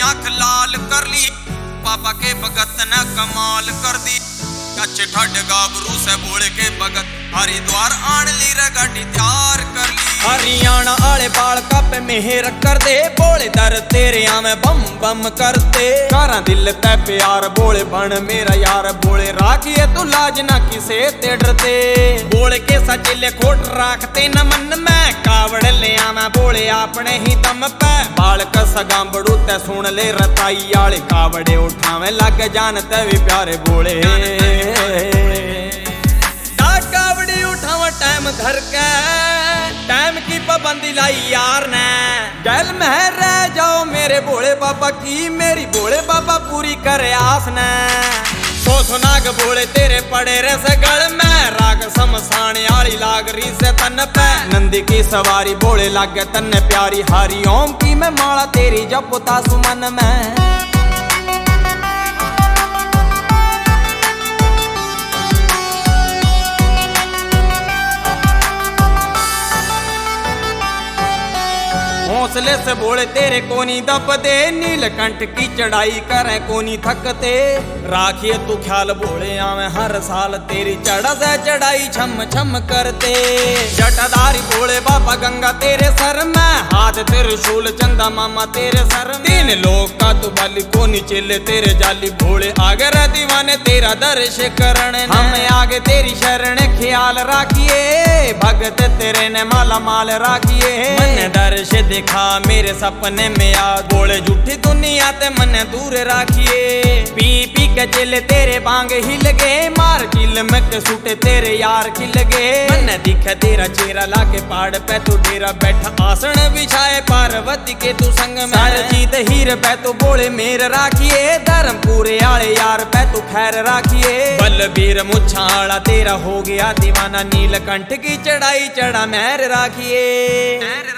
आंख लाल कर ली, पापा के भगत ने कमाल कर दी। अच्छे ठड गाबरू से बोले के भगत हरिद्वार आन ली रे गाड़ी तैयार कर ली। हरियाणा आले बाल कापे मेहर कर दे, बोले दर तेरे आवे बम बम करते। कारा दिल ते प्यार बोले बन मेरा यार, बोले राखिए तू लाज ना किसे ते डरते। बोले के सचिले खोट राखते न मन में, कावड़ ले आवे बोले अपने ही दम पे। बाल कसा गांबड़ू ते सुन ले रताई आले, कावड़े उठावे लग जान ते भी प्यारे बोले। कावड़ी उठावा टाइम धर के, टाइम की पाबंदी लाई यार ने। गल में रह जाओ मेरे भोले बाबा की, मेरी भोले बाबा पूरी करे आस ने। सो नाग बोले तेरे पड़े रे सगड़ में, राग समसान आली लाग री से तन पे। नंदी की सवारी बोले लागे तन प्यारी, हरि ओम की मैं माला तेरी जपता सुमन में। हौसले से बोले तेरे कोनी दब दे, नीलकंठ की चढ़ाई करे कोनी थकते। राखिए तू ख्याल बोले आवे हर साल, तेरी चढ़ा से चढ़ाई छम छम करते। जटाधारी बोले बाबा गंगा तेरे सर में, हाथ तेरे शूल चंदा मामा तेरे सर में। तीन लोग का तू बाली कोनी चेले तेरे जाली, भोले आगे रह दीवाने तेरा दर्श करण। हम आगे तेरी शरण ख्याल राखिए, भगत तेरे ने माला माल राखिए। मन दर्श देखा मेरे सपने में याद, बोले झूठी दुनिया ते मन दूर राखिए। पी पी के चले तेरे बांग हिल गए, मार किल में के सूटे तेरे यार खिल गए। मन दिखे तेरा चेहरा लाके पहाड़ पे तू डेरा बैठा, आसन बिछाए पार्वती के तू संग में। सर जीत हीर पे तू बोले मेर राखिए, धर्म पूरे आले यार पे तू खैर राखिए। बलबीर मुछाड़ा तेरा हो गया दीवाना, नीलकंठ की चढ़ाई चढ़ा मेहर राखिए।